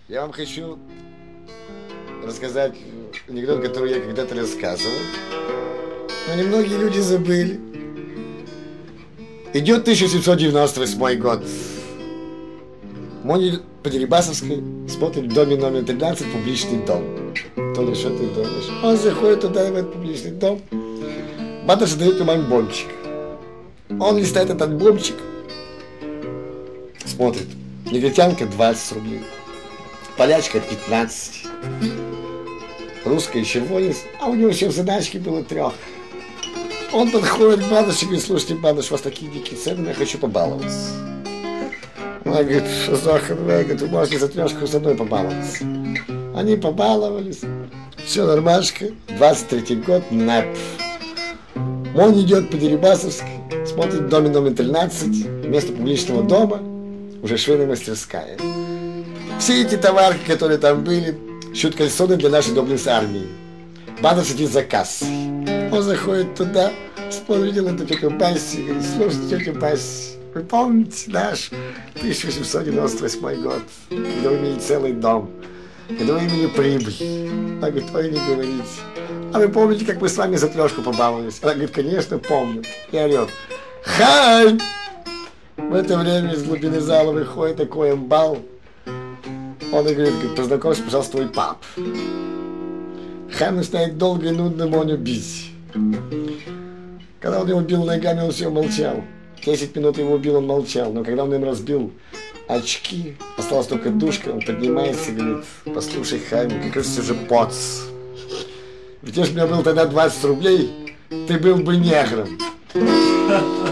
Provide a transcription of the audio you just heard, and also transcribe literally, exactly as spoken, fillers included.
Я вам хочу рассказать анекдот, который я когда-то рассказывал, но немногие люди забыли. Идет тысяча семьсот девяносто восьмой год. Моня по Дерибасовской смотрит в доме номер тринадцать публичный дом. Толя, что ты думаешь? Он заходит туда, в этот публичный дом. Батюшка дает ему альбомчик. Он листает этот альбомчик, смотрит. Негритянка двадцать рублей, полячка пятнадцать, русская червонец, а у него еще в задачке было трех. Он подходит к бабушке и говорит: слушайте, бабушка, у вас такие дикие цены, я хочу побаловаться. Она говорит: что за хрень, вы можете за трешку со мной побаловаться. Они побаловались, все нормашка, двадцать третий год, нап. Он идет по Дерибасовской, смотрит в доме номер тринадцать, вместо публичного дома уже швейная мастерская. Все эти товарки, которые там были, шьют кальсоны для нашей доблестной армии. Бада сидит за кассой. Он заходит туда, видел эту тетю Басси и говорит: слушайте, тетя Басси, вы помните наш тысяча восемьсот девяносто восьмой год, когда вы имели целый дом, когда вы имели прибыль? Она говорит: ой, не говорите. А вы помните, как мы с вами за трешку побаловались? Она говорит: конечно, помню. И орет: хай! В это время из глубины зала выходит такой амбал. Он и говорит: познакомься, пожалуйста, твой пап. Хайм начинает долго и нудно Моню бить. Когда он его бил ногами, он все молчал. Десять минут его бил, он молчал. Но когда он им разбил очки, осталась только душка, он поднимается и говорит: послушай, Хайм, как раз уже поц. Ведь если бы у меня было тогда двадцать рублей, ты был бы негром.